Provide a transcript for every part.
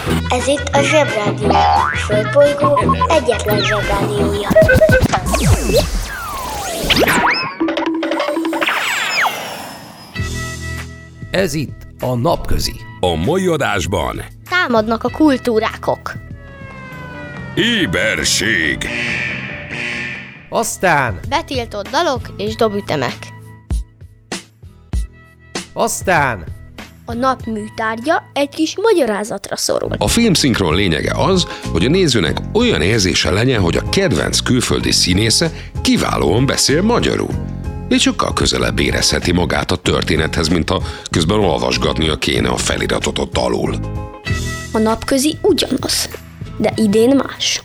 Ez itt a Zsebrádió. A Földbolygó egyetlen Zsebrádiója. Ez itt a Napközi. A mai adásban Támadnak a kultúrákok. éberség, Aztán Betiltott dalok és dobütemek. A nap műtárgya egy kis magyarázatra szorul. a filmszinkron lényege az, hogy a nézőnek olyan érzése legyen, hogy a kedvenc külföldi színésze kiválóan beszél magyarul. És sokkal közelebb érezheti magát a történethez, mint ha közben olvasgatnia kéne a feliratot ott alul. A napközi ugyanaz, de idén más.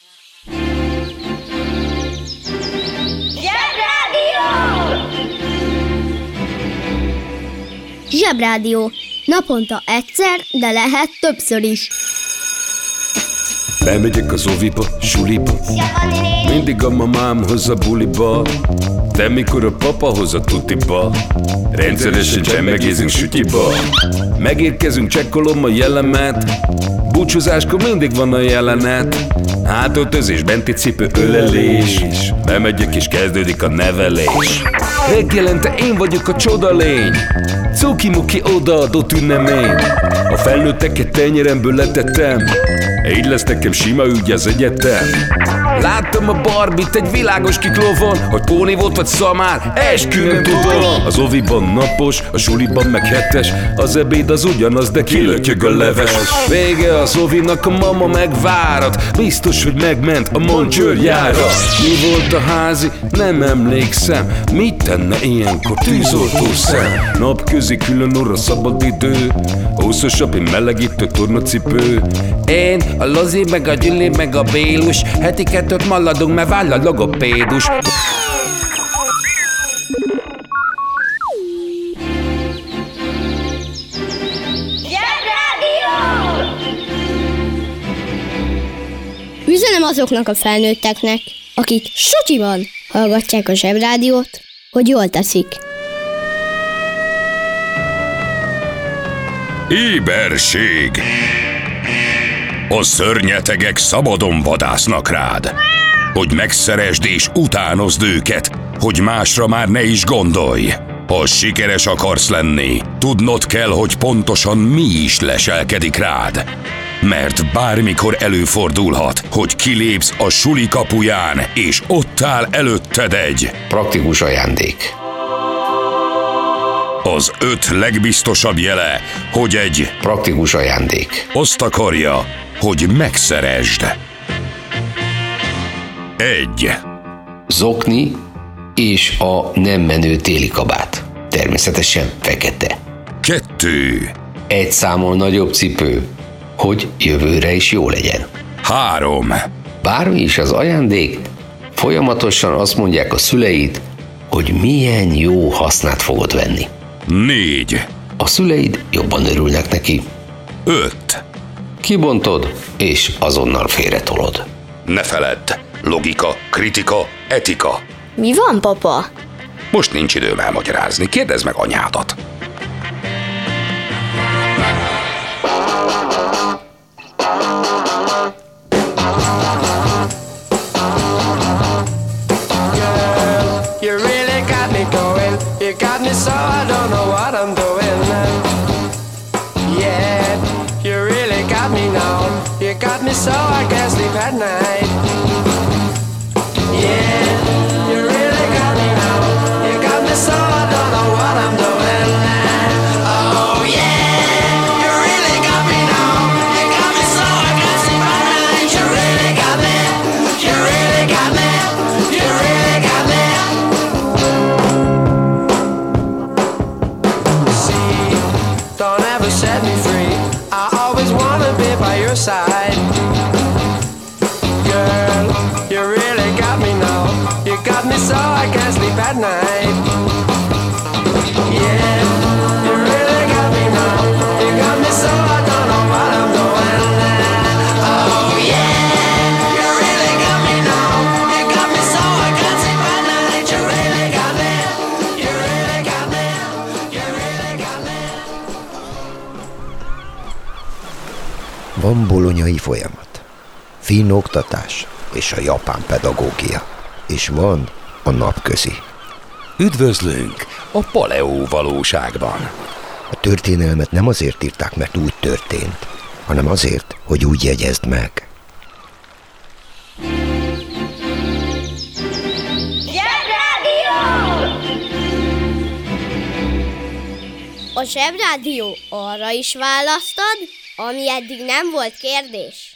Zsebrádió. Naponta egyszer, de lehet többször is. Bemegyek az oviba, suliba, mindig a mamám hoz a buliba, de mikor a papa hoz a tutiba, rendszeresen csemmegézünk sütyiba. Megérkezünk, csekkolom a jellemet, búcsúzáskor mindig van a jelenet. Hátöltözés, benti cipő, ölelés, bemegyek és kezdődik a nevelés. Reggelente én vagyok a csodalény, cuki-muki odaadott ünnemény. A felnőtteket tenyeremből letettem, így lesz nekem sima ügy az egyetem. Láttam a Barbit egy világos kiklovon, hogy póni volt vagy szamár, eskü nem tudom. Az oviban napos, a suliban meg hetes, az ebéd az ugyanaz, de kilötyög a leves. Vége az ovinak, a mama megvárat, biztos, hogy megment a Moncsőrjára. Mi volt a házi? Nem emlékszem, mit tenne ilyenkor tűzoltó szem? Napközi külön orra szabad idő, húszosabb, én melegítő tornacipő. Én, a Lozi, meg a Gyüli, meg a Bélus, heti kettőt maladunk, mert váll a logopédus. Üzenem azoknak a felnőtteknek, akik sutyiban hallgatják a Zsebrádiót, hogy jól teszik. éberség. A szörnyetegek szabadon vadásznak rád, hogy megszeresd és utánozd őket, hogy másra már ne is gondolj. Ha sikeres akarsz lenni, tudnod kell, hogy pontosan mi is leselkedik rád. Mert bármikor előfordulhat, hogy kilépsz a suli kapuján, és ott áll előtted egy praktikus ajándék. az 5 legbiztosabb jele, hogy egy Praktikus ajándék. azt akarja, hogy megszeresd. 1. Zokni és a nem menő téli kabát. Természetesen fekete. 2. Egy számmal nagyobb cipő, hogy jövőre is jó legyen. 3. Bármi is az ajándék, folyamatosan azt mondják a szüleid, hogy milyen jó hasznát fogod venni. 4. A szüleid jobban örülnek neki. 5. Kibontod, és azonnal félretolod. Ne feledd, logika, kritika, etika. Mi van, papa? Most nincs időm elmagyarázni, kérdezd meg anyádat. You really got me going. You got me so I don't know what I'm doing. Yeah, you really got me now. You got me so I can't sleep at night. Yeah, you really got me now. You got me so I don't know what I'm doing. Oh yeah, you really got me now. You got me so I can't sleep at night. You really got me. You really got me. You really got me. See, don't ever set me free. I always wanna be by your side. Girl, you really got me now. You got me so I can't sleep at night. Yeah, you really got me now. You got me so I don't know what I'm doing. Oh yeah, you really got me now. You got me so I can't sleep at night. You really got me. You really got me. You really got me. Van bolonyai folyamat, finn oktatás és a japán pedagógia, és van a napközi. Üdvözlünk a paleó valóságban. A történelmet nem azért írták, mert úgy történt, hanem azért, hogy úgy jegyezd meg. A Zsebrádió arra is választad, ami eddig nem volt kérdés.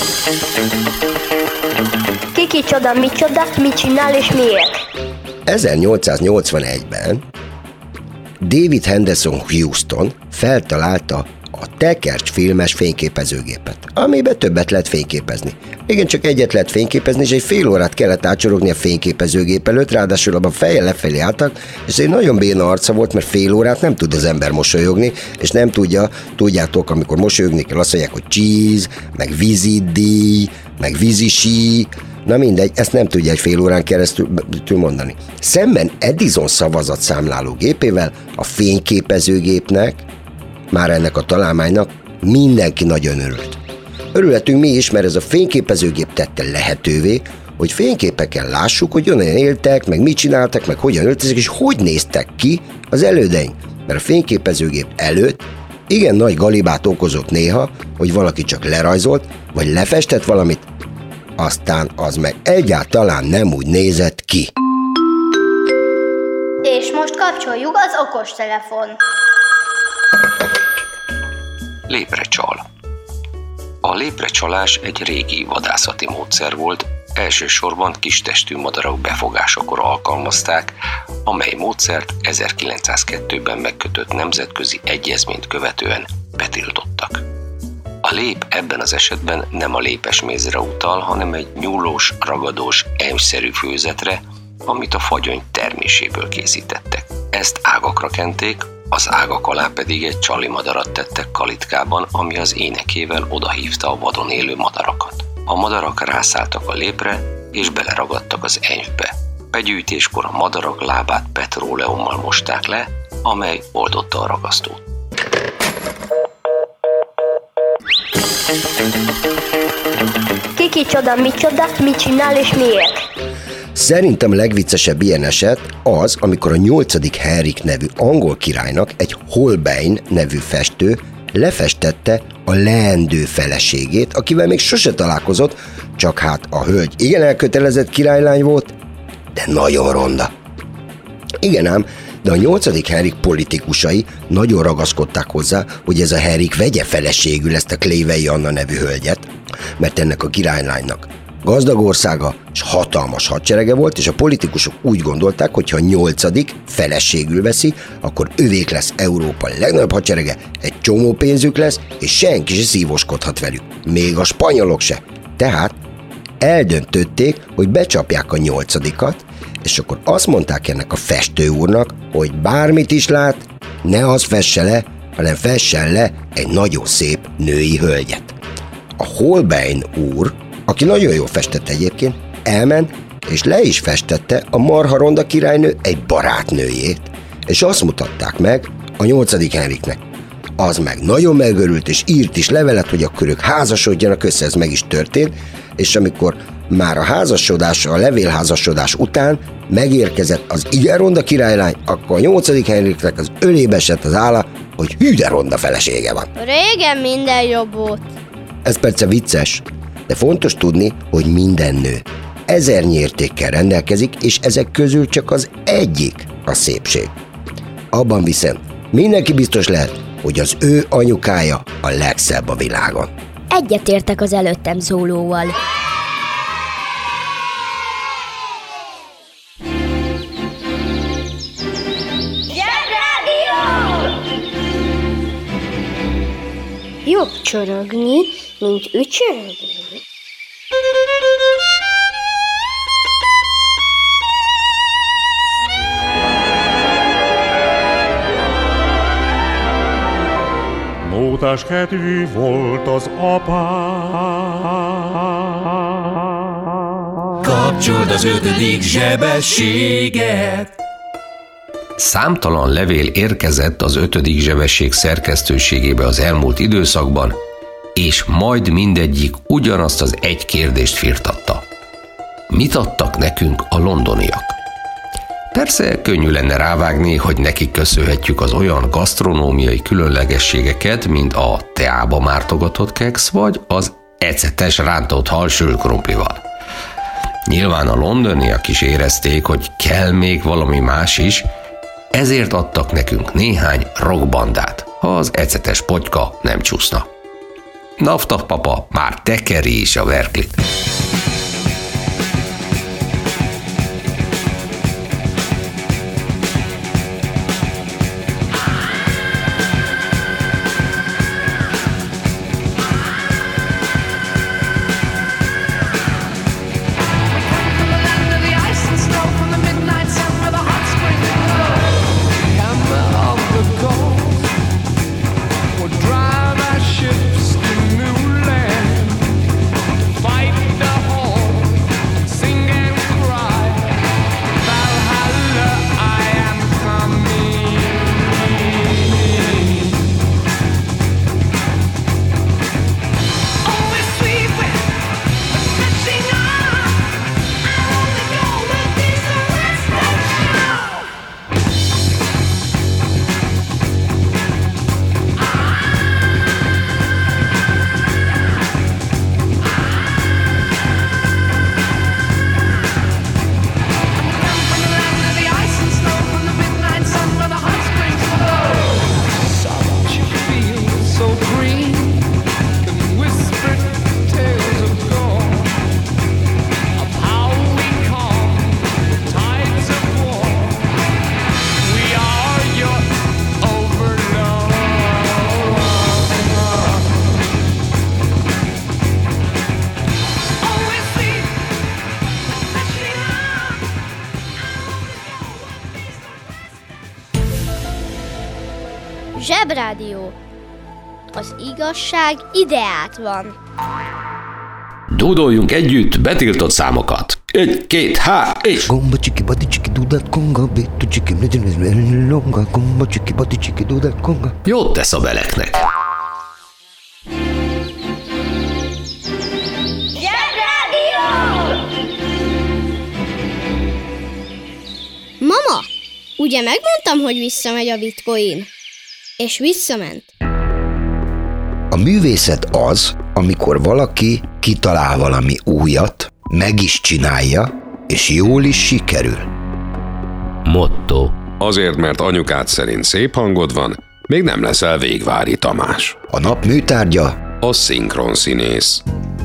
Ki kicsoda, micsoda, mit csinál és miért? 1881-ben David Henderson Houston feltalálta a tekercs filmes fényképezőgépet, amiben többet lehet fényképezni. Igen, csak egyet lehet fényképezni, és egy fél órát kellett átsorogni a fényképezőgép előtt, ráadásul abban fejjel lefelé álltak, és egy nagyon béna arca volt, mert fél órát nem tud az ember mosolyogni, és nem tudjátok, amikor mosolyogni kell, azt mondják, hogy cheese, meg vízidíj, meg vízisí, na mindegy, ezt nem tudja egy fél órán keresztül mondani. Szemben Edison szavazatszámláló gépével, a fényképezőgépnek, már ennek a találmánynak mindenki nagyon örült. Örülhetünk mi is, mert ez a fényképezőgép tette lehetővé, hogy fényképeken lássuk, hogy olyan éltek, meg mit csináltak, meg hogyan öltöztek, és hogy néztek ki az elődeink. Mert a fényképezőgép előtt igen nagy galibát okozott néha, hogy valaki csak lerajzolt, vagy lefestett valamit, aztán az meg egyáltalán nem úgy nézett ki. És most kapcsoljuk az okostelefon. Léprecsal. A léprecsalás egy régi vadászati módszer volt, elsősorban kistestű madarak befogásakor alkalmazták, amely módszert 1902-ben megkötött nemzetközi egyezményt követően betiltottak. A lép ebben az esetben nem a lépesmézre utal, hanem egy nyúlós, ragadós, emszerű főzetre, amit a fagyony terméséből készítettek. Ezt ágakra kenték, az ágak alá pedig egy csalimadarat tettek kalitkában, ami az énekével odahívta a vadon élő madarakat. A madarak rászálltak a lépre, és beleragadtak az enyvbe. Begyűjtéskor a madarak lábát petróleummal mosták le, amely oldotta a ragasztót. Ki kicsoda, micsoda, mit csinál és miért? Szerintem a legviccesebb ilyen eset az, amikor a 8. Henrik nevű angol királynak egy Holbein nevű festő lefestette a leendő feleségét, akivel még sose találkozott, csak hát a hölgy igen elkötelezett királylány volt, de nagyon ronda. Igen ám, de a 8. Henrik politikusai nagyon ragaszkodták hozzá, hogy ez a Henrik vegye feleségül ezt a Clévei Anna nevű hölgyet, mert ennek a királylánynak gazdag országa és hatalmas hadserege volt, és a politikusok úgy gondolták, hogy ha a 8. feleségül veszi, akkor övék lesz Európa legnagyobb hadserege, egy csomó pénzük lesz, és senki se szívoskodhat velük, még a spanyolok se. Tehát eldöntötték, hogy becsapják a 8-at, és akkor azt mondták ennek a festő úrnak, hogy bármit is lát, ne az fesse le, hanem fessen le egy nagyon szép női hölgyet. A Holbein úr, aki nagyon jól festett egyébként, elment, és le is festette a marha ronda királynő egy barátnőjét, és azt mutatták meg a 8. Henriknek. Az meg nagyon megörült, és írt is levelet, hogy akkor ők házasodjanak össze, ez meg is történt, és amikor már a házasodás, a levélházasodás után megérkezett az igen ronda királylány, akkor a 8. Henriknek az ölébe esett az álla, hogy hű de ronda felesége van. Régen minden jobb volt. Ez persze vicces, de fontos tudni, hogy minden nő 1000 értékkel rendelkezik, és ezek közül csak az egyik a szépség. Abban viszont mindenki biztos lehet, hogy az ő anyukája a legszebb a világon. Egyetértek az előttem szólóval. Jobb csorogni, mint ücsörögni. Mótás kedvű volt az apám. Kapcsold az 5. zsebességet! Számtalan levél érkezett az 5. zsebesség szerkesztőségébe az elmúlt időszakban, és majd mindegyik ugyanazt az egy kérdést firtatta. Mit adtak nekünk a londoniak? Persze könnyű lenne rávágni, hogy nekik köszönhetjük az olyan gasztronómiai különlegességeket, mint a teába mártogatott keksz, vagy az ecetes rántott hal sülkrumplival. Nyilván a londoniak is érezték, hogy kell még valami más is, ezért adtak nekünk néhány rockbandát, ha az ecetes pottyka nem csúszna. Nafta papa, már tekeri is a verklit. Zsebrádió. Az igazság ideát van. Dúdoljunk együtt betiltott számokat. 1, 2, 3, és... Gomba csiki bati csiki dudat konga, bitu csiki longa, gomba csiki bati csiki dudat konga. Jót tesz a beleknek. Zsebrádió! Mama, ugye megmondtam, hogy visszamegy a bitcoin? És visszament. A művészet az, amikor valaki kitalál valami újat, meg is csinálja, és jól is sikerül. Motto. Azért, mert anyukád szerint szép hangod van, még nem leszel Végvári Tamás. A nap műtárgya a szinkronszínész.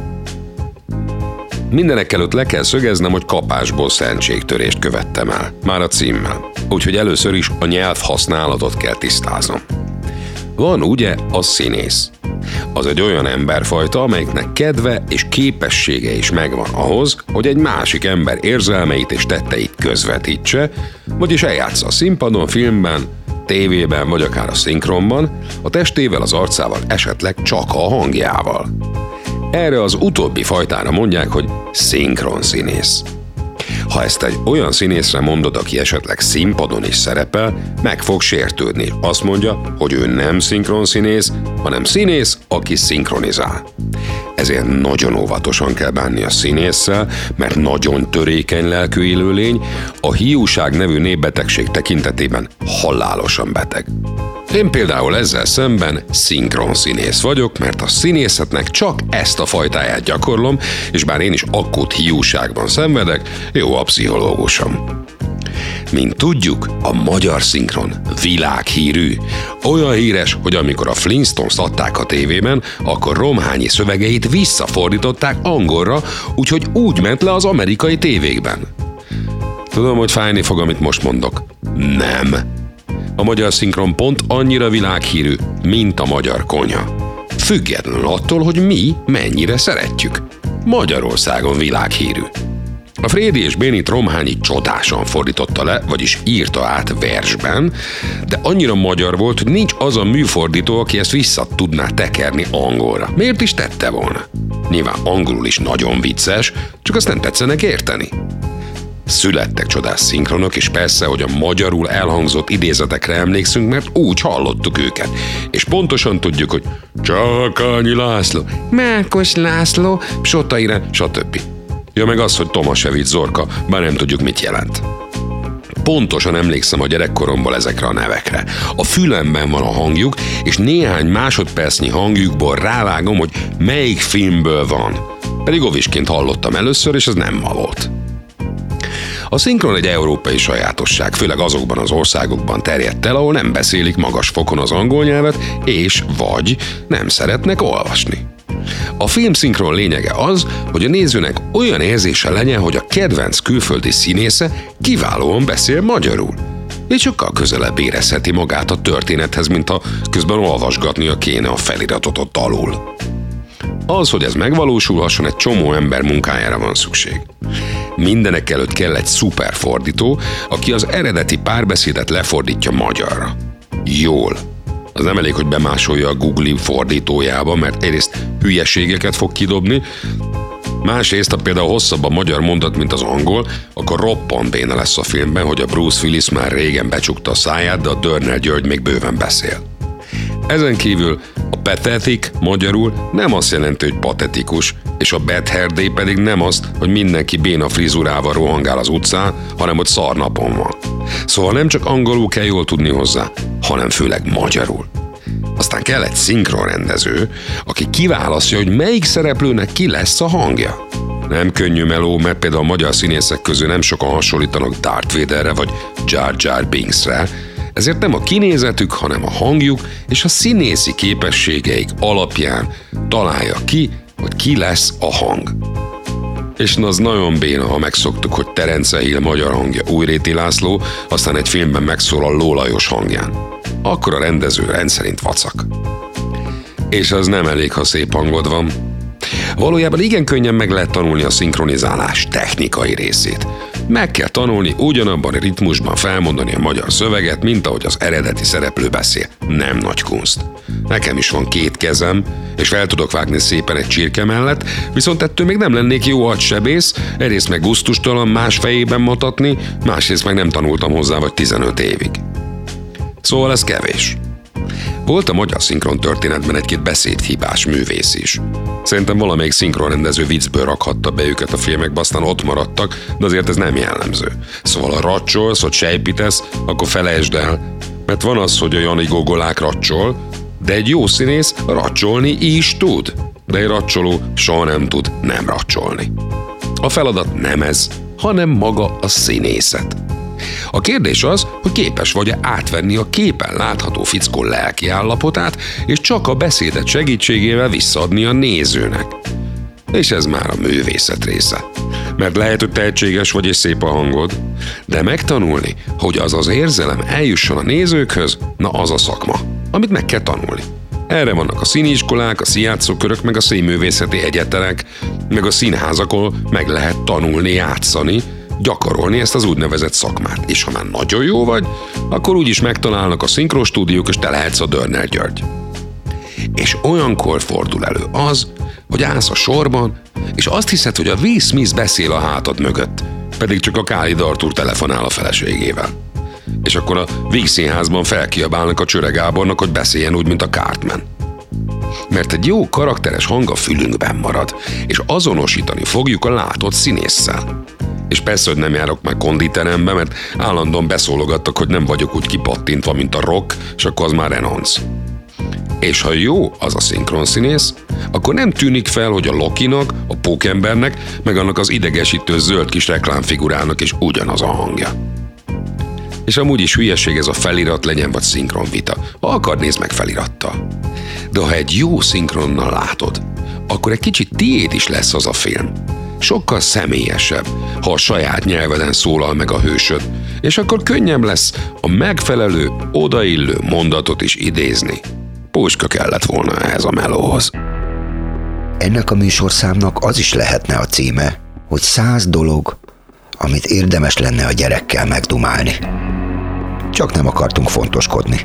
Mindenekelőtt le kell szögeznem, hogy kapásból szentségtörést követtem el, már a címmel. Úgyhogy először is a nyelvhasználatot kell tisztáznom. Van ugye a színész. Az egy olyan emberfajta, amelyiknek kedve és képessége is megvan ahhoz, hogy egy másik ember érzelmeit és tetteit közvetítse, vagyis eljátsza a színpadon, filmben, tévében vagy akár a szinkronban, a testével, az arcával, esetleg csak a hangjával. Erre az utóbbi fajtára mondják, hogy szinkronszínész. Ha ezt egy olyan színészre mondod, aki esetleg színpadon is szerepel, meg fog sértődni. Azt mondja, hogy ő nem szinkronszínész, hanem színész, aki szinkronizál. Ezért nagyon óvatosan kell bánni a színésszel, mert nagyon törékeny lelkű élőlény, a hiúság nevű népbetegség tekintetében halálosan beteg. Én például ezzel szemben szinkronszínész vagyok, mert a színészetnek csak ezt a fajtáját gyakorlom, és bár én is akut hiúságban szenvedek, jó a pszichológusom. Mint tudjuk, a magyar szinkron világhírű. Olyan híres, hogy amikor a Flintstones adták a tévében, akkor Romhányi szövegeit visszafordították angolra, úgyhogy úgy ment le az amerikai tévékben. Tudom, hogy fájni fog, amit most mondok. Nem. A magyar szinkron pont annyira világhírű, mint a magyar konyha. Függetlenül attól, hogy mi mennyire szeretjük. Magyarországon világhírű. A Frédi és Bénit Romhányi csodásan fordította le, vagyis írta át versben, de annyira magyar volt, hogy nincs az a műfordító, aki ezt vissza tudná tekerni angolra. Miért is tette volna? Nyilván angolul is nagyon vicces, csak azt nem tetszenek érteni. Születtek csodás szinkronok, és persze, hogy a magyarul elhangzott idézetekre emlékszünk, mert úgy hallottuk őket. És pontosan tudjuk, hogy Csákányi László, Mákos László, Psota Irén, stb. Ja, meg az, hogy Tomasevics Zorka, bár nem tudjuk, mit jelent. Pontosan emlékszem a gyerekkoromból ezekre a nevekre. A fülemben van a hangjuk, és néhány másodpercnyi hangjukból rávágom, hogy melyik filmből van. Pedig ovisként hallottam először, és ez nem ma volt. A szinkron egy európai sajátosság, főleg azokban az országokban terjedt el, ahol nem beszélik magas fokon az angol nyelvet, és vagy nem szeretnek olvasni. A filmszinkron lényege az, hogy a nézőnek olyan érzése legyen, hogy a kedvenc külföldi színésze kiválóan beszél magyarul, és sokkal közelebb érezheti magát a történethez, mint ha közben olvasgatnia kéne a feliratot ott alul. Az, hogy ez megvalósulhasson, egy csomó ember munkájára van szükség. Mindenek előtt kell egy szuper fordító, aki az eredeti párbeszédet lefordítja magyarra. Jól. Az nem elég, hogy bemásolja a Google fordítójába, mert egyrészt hülyeségeket fog kidobni, másrészt, ha például hosszabb a magyar mondat, mint az angol, akkor roppant béna lesz a filmben, hogy a Bruce Willis már régen becsukta a száját, de a Dörner György még bőven beszél. Ezen kívül a pathetic magyarul nem azt jelenti, hogy patetikus, és a bad hair day pedig nem azt, hogy mindenki béna frizurával rohangál az utcán, hanem hogy szarnapon van. Szóval nem csak angolul kell jól tudni hozzá, hanem főleg magyarul. Aztán kell egy szinkronrendező, aki kiválasztja, hogy melyik szereplőnek ki lesz a hangja. Nem könnyű meló, mert például a magyar színészek közül nem sokan hasonlítanak Darth Vaderre vagy Jar Jar Binksre, ezért nem a kinézetük, hanem a hangjuk és a színészi képességeik alapján találja ki, hogy ki lesz a hang. És az nagyon béna, ha megszoktuk, hogy Terence Hill magyar hangja Újréti László, aztán egy filmben megszólal Ló Lajos hangján. Akkor a rendező rendszerint vacak. És az nem elég, ha szép hangod van. Valójában igen könnyen meg lehet tanulni a szinkronizálás technikai részét. Meg kell tanulni ugyanabban a ritmusban felmondani a magyar szöveget, mint ahogy az eredeti szereplő beszél. Nem nagy kunst. Nekem is van 2 kezem, és fel tudok vágni szépen egy csirke mellett, viszont ettől még nem lennék jó agysebész, egyrészt meg gusztustalan más fejében mutatni, másrészt meg nem tanultam hozzá vagy 15 évig. Szóval ez kevés. Volt a magyar szinkron történetben egy-két beszédhibás művész is. Szerintem valamelyik szinkronrendező viccből rakhatta be őket a filmekbe, aztán ott maradtak, de azért ez nem jellemző. Szóval ha racsolsz, vagy sejpítesz, akkor felejtsd el, mert van az, hogy a Jani Gogolák racsol, de egy jó színész racsolni is tud, de egy racsoló soha nem tud nem racsolni. A feladat nem ez, hanem maga a színészet. A kérdés az, hogy képes vagy-e átvenni a képen látható fickó lelki állapotát, és csak a beszédet segítségével visszaadni a nézőnek. És ez már a művészet része. Mert lehet, hogy tehetséges vagy és szép a hangod, de megtanulni, hogy az az érzelem eljusson a nézőkhöz, na az a szakma, amit meg kell tanulni. Erre vannak a színiskolák, a színjátszókörök, meg a színművészeti egyetemek, meg a színházakon meg lehet tanulni játszani, gyakorolni ezt az úgynevezett szakmát. És ha már nagyon jó vagy, akkor úgyis megtalálnak a szinkrostúdiók, és te lehetsz a Dörner György. És olyankor fordul elő az, hogy állsz a sorban, és azt hiszed, hogy a Will Smith beszél a hátad mögött, pedig csak a Kálid Artúr telefonál a feleségével. És akkor a Víg Színházban felkiabálnak a Csöre Gábornak, hogy beszéljen úgy, mint a Cartman. Mert egy jó karakteres hang a fülünkben marad, és azonosítani fogjuk a látott színésszel. És persze, hogy nem járok már konditerembe, mert állandóan beszólogattak, hogy nem vagyok úgy kipattintva, mint a Rock, és akkor az már renonc. És ha jó az a szinkronszínész, akkor nem tűnik fel, hogy a Lokinak, a Pókembernek, meg annak az idegesítő zöld kis reklámfigurának is ugyanaz a hangja. És amúgy is hülyeség ez a felirat, legyen vagy szinkronvita. Ha akar, nézd meg felirattal. De ha egy jó szinkronnal látod, akkor egy kicsit tiéd is lesz az a film. Sokkal személyesebb, ha a saját nyelveden szólal meg a hősöd, és akkor könnyebb lesz a megfelelő, odaillő mondatot is idézni. Puska kellett volna ehhez a melóhoz. Ennek a műsorszámnak az is lehetne a címe, hogy 100 dolog, amit érdemes lenne a gyerekkel megdumálni. Csak nem akartunk fontoskodni.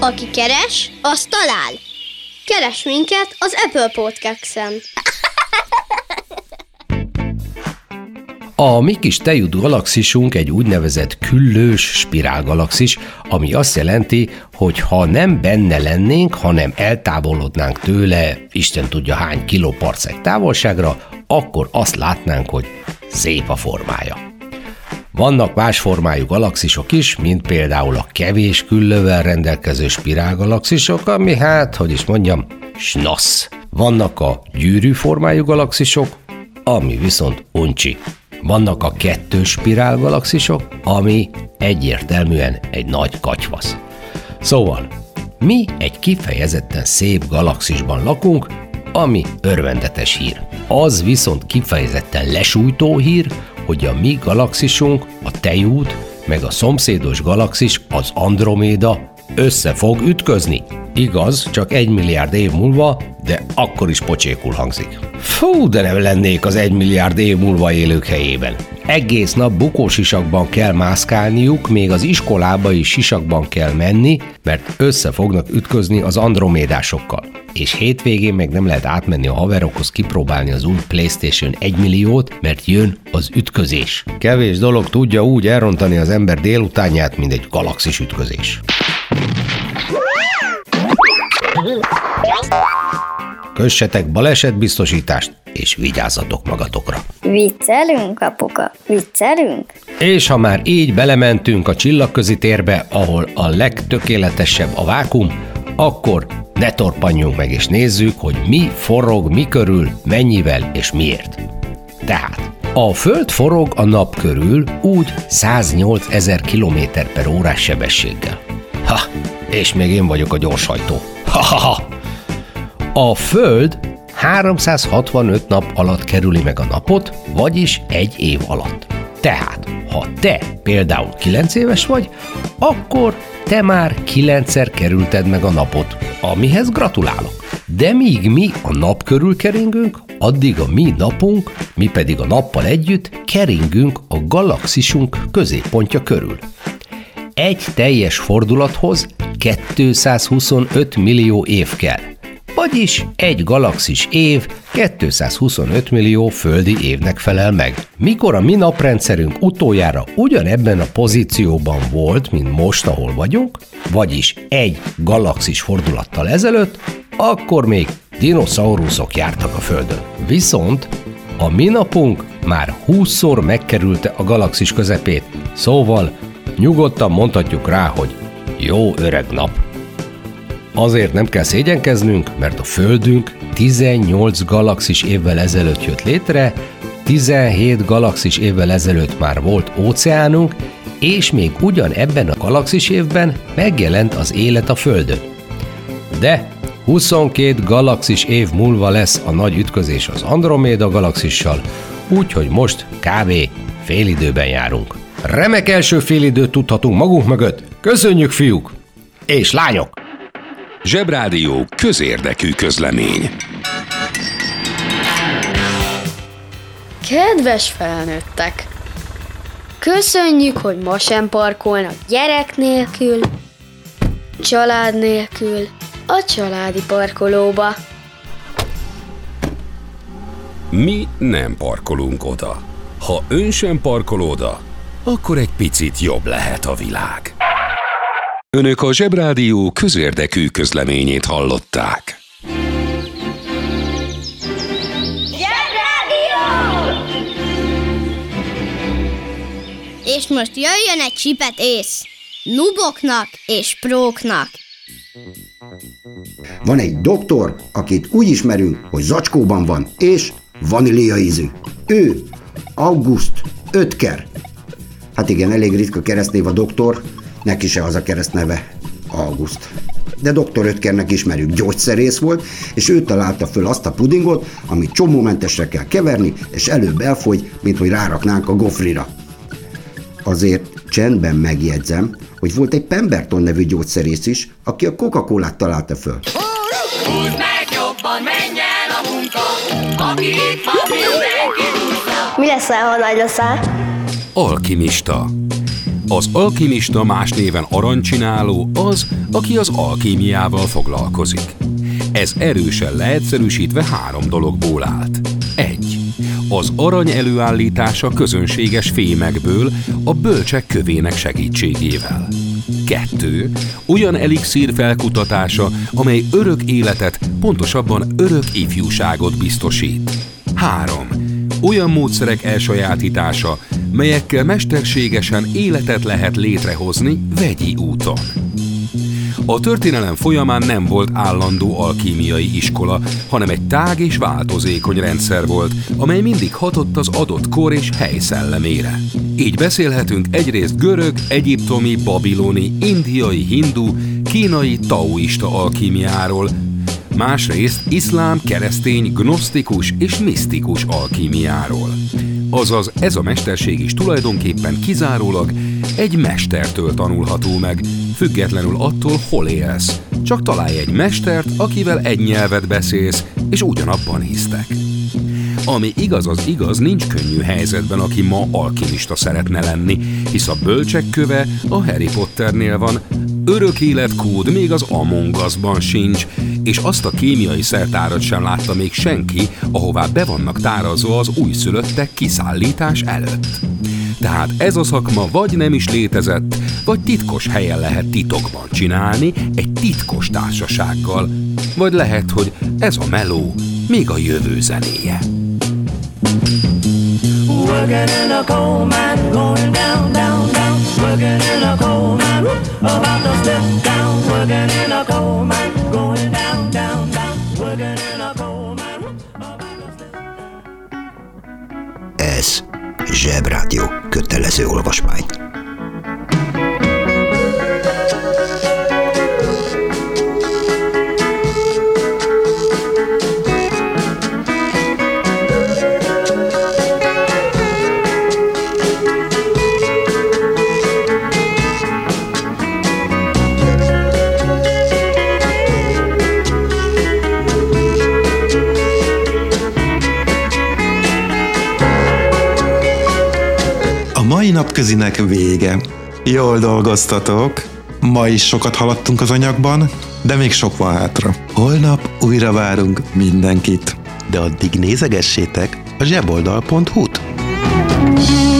Aki keres, az talál. Keres minket az Apple Podcast-en. A mi kis tejúd galaxisunk egy úgynevezett küllős spirálgalaxis, ami azt jelenti, hogy ha nem benne lennénk, hanem eltávolodnánk tőle, Isten tudja hány kiloparszek távolságra, akkor azt látnánk, hogy szép a formája. Vannak más formájú galaxisok is, mint például a kevés küllővel rendelkező spirálgalaxisok, ami snasz. Vannak a gyűrű formájú galaxisok, ami viszont uncsi. Vannak a kettős spirálgalaxisok, ami egyértelműen egy nagy katyvasz. Szóval, mi egy kifejezetten szép galaxisban lakunk, ami örvendetes hír. Az viszont kifejezetten lesújtó hír, hogy a mi galaxisunk, a tejúd, meg a szomszédos galaxis, az Androméda össze fog ütközni. Igaz, csak 1 milliárd év múlva, de akkor is pocsékul hangzik. Fú, de nem lennék az 1 milliárd év múlva élők helyében. Egész nap bukósisakban kell mászkálniuk, még az iskolába is sisakban kell menni, mert össze fognak ütközni az andromédásokkal. És hétvégén meg nem lehet átmenni a haverokhoz kipróbálni az új PlayStation 1 milliót, mert jön az ütközés. Kevés dolog tudja úgy elrontani az ember délutánját, mint egy galaxis ütközés. Kössetek balesetbiztosítást, és vigyázzatok magatokra. Viccelünk, apuka? Viccelünk? És ha már így belementünk a csillagközi térbe, ahol a legtökéletesebb a vákuum, akkor ne torpanjunk meg és nézzük, hogy mi forog, mi körül, mennyivel és miért. Tehát a Föld forog a nap körül úgy 108 000 km/h sebességgel. Ha, és még én vagyok a gyorshajtó. Ha. A Föld 365 nap alatt kerüli meg a napot, vagyis 1 év alatt. Tehát, ha te például 9 éves vagy, akkor te már 9-szer kerülted meg a napot, amihez gratulálok. De míg mi a nap körül keringünk, addig a mi napunk, mi pedig a nappal együtt keringünk a galaxisunk középpontja körül. Egy teljes fordulathoz 225 millió év kell. Vagyis egy galaxis év 225 millió földi évnek felel meg. Mikor a mi naprendszerünk utoljára ugyanebben a pozícióban volt, mint most, ahol vagyunk, vagyis egy galaxis fordulattal ezelőtt, akkor még dinoszauruszok jártak a Földön. Viszont a mi napunk már 20-szor megkerülte a galaxis közepét, szóval nyugodtan mondhatjuk rá, hogy jó öreg nap. Azért nem kell szégyenkeznünk, mert a Földünk 18 galaxis évvel ezelőtt jött létre, 17 galaxis évvel ezelőtt már volt óceánunk, és még ugyanebben a galaxis évben megjelent az élet a Földön. De 22 galaxis év múlva lesz a nagy ütközés az Androméda galaxissal, úgyhogy most kb. Félidőben járunk. Remek első félidőt tudhatunk magunk mögött. Köszönjük, fiúk! És lányok! Zsebrádió közérdekű közlemény. Kedves felnőttek! Köszönjük, hogy ma sem parkolnak gyerek nélkül, család nélkül a családi parkolóba. Mi nem parkolunk oda. Ha ön sem parkol oda, akkor egy picit jobb lehet a világ. Önök a Zsebrádió közérdekű közleményét hallották. Zsebrádió! És most jöjjön egy csipet ész. Nuboknak és próknak. Van egy doktor, akit úgy ismerünk, hogy zacskóban van, és vanília ízű. Ő August Oetker. Hát igen, elég ritka keresztnév a doktor, neki se az a keresztneve, August. De dr. Oetkernek ismerjük, gyógyszerész volt, és ő találta föl azt a pudingot, amit csomómentesre kell keverni, és előbb elfogy, mint hogy ráraknánk a gofrira. Azért csendben megjegyzem, hogy volt egy Pemberton nevű gyógyszerész is, aki a Coca-Colát találta föl. Húzd meg jobban, menj el a munka, aki itt van, mindenki húzza. Mi leszel, ha nagy leszel? Alkimista. Az alkimista, más néven aranycsináló az, aki az alkímiával foglalkozik. Ez erősen leegyszerűsítve 3 dologból állt. 1. Az arany előállítása közönséges fémekből, a bölcsek kövének segítségével. 2. Olyan elixír felkutatása, amely örök életet, pontosabban örök ifjúságot biztosít. 3. Olyan módszerek elsajátítása, melyekkel mesterségesen életet lehet létrehozni vegyi úton. A történelem folyamán nem volt állandó alkímiai iskola, hanem egy tág és változékony rendszer volt, amely mindig hatott az adott kor és hely szellemére. Így beszélhetünk egyrészt görög, egyiptomi, babiloni, indiai, hindu, kínai, taoista alkímiáról, másrészt iszlám, keresztény, gnosztikus és misztikus alkímiáról. Azaz ez a mesterség is tulajdonképpen kizárólag egy mestertől tanulható meg, függetlenül attól, hol élsz. Csak találj egy mestert, akivel egy nyelvet beszélsz, és ugyanabban hisztek. Ami igaz az igaz, nincs könnyű helyzetben, aki ma alkimista szeretne lenni, hisz a bölcsek köve a Harry Potternél van, örök életkód még az Among Us-ban sincs, és azt a kémiai szertárat sem látta még senki, ahová be vannak tárazva az újszülöttek kiszállítás előtt. Tehát ez a szakma vagy nem is létezett, vagy titkos helyen lehet titokban csinálni, egy titkos társasággal, vagy lehet, hogy ez a meló még a jövő zenéje. Working in a coal mine, going down, down, down. Working in a coal mine, about to step down. Working in a coal mine, going down, down, down. Working in a coal mine, about to step down. Ez Zsebrádió, kötelező olvasmány. Mai napközinek vége. Jól dolgoztatok. Ma is sokat haladtunk az anyagban, de még sok van hátra. Holnap újra várunk mindenkit. De addig nézegessétek a zseboldal.hu-t.